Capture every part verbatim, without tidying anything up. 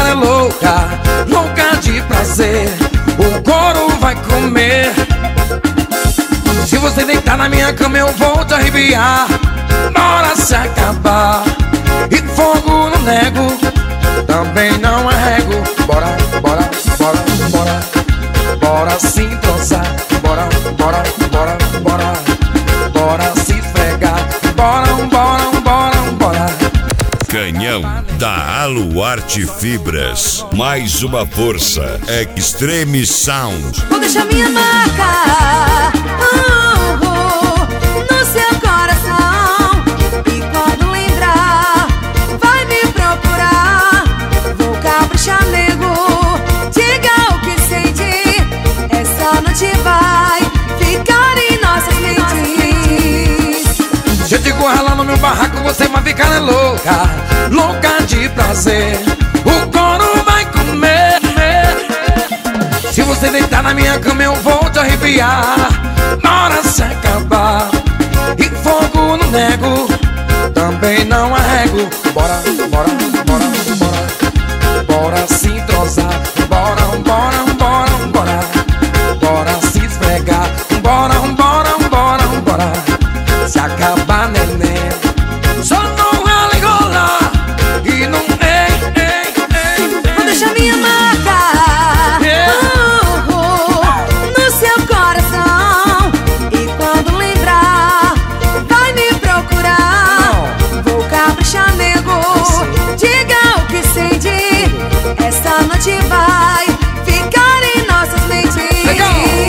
ficar é louca, louca de prazer. O couro vai comer. Se você deitar na minha cama eu vou te arrepiar. Bora se acabar. E fogo não nego, também não arrego. Bora, bora, bora, bora. Bora se entrosar. Bora, bora, bora, bora. Bora se esfregar. Bora, bora, bora, bora. Canhão da Aluarte Fibras. Mais uma força. Extreme Sound. Vou deixar minha marca uh, uh, no seu coração. E quando lembrar, vai me procurar. Vou caprichar, nego. Diga o que sente. Essa noite vai ficar em nossas mentes. Se eu te lá no meu barraco, você vai ficar é louca, louca de prazer. O couro vai comer. Se você deitar na minha cama eu vou te arrepiar. Bora se acabar. E fogo não nego, também não arrego. Bora, bora, bora, bora. Bora se entrosar. Bora, bora, bora, bora. Bora se esfregar. Bora, bora, bora, bora. Se acabar, neném. Só não alegola e não ei, ei, ei. Vou deixar minha marca Yeah. uh, uh, no seu coração. E quando lembrar, vai me procurar. Vou caprichar, nego. Diga o que sente. Essa noite vai ficar em nossas mentes. Legal.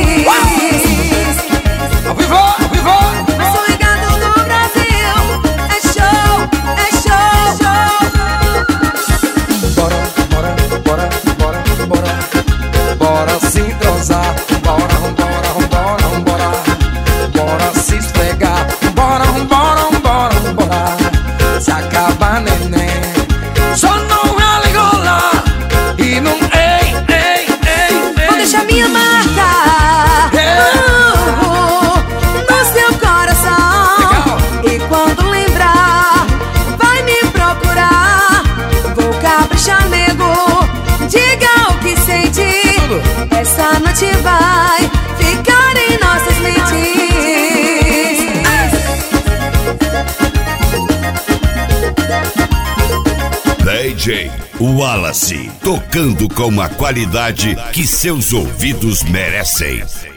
Ao vivo, ao vivo. Sou regado do Brasil. É show, é show, show. Bora, bora, bora, bora, bora. Bora se entrosar. Bora, bora, bora, bora. Bora se esfregar. Bora, bora, bora, bora. Se acabar, neném. Só não alegola e não ei, ei, ei, ei. Vou deixar minha marca Yeah. uh, uh, no seu coração. Legal. E quando lembrar, vai me procurar. Vou caprichar, nego. Diga o que sente. Tudo. Essa noite vai ficar em nossas mentes. D J Wallace. Tocando com a qualidade que seus ouvidos merecem.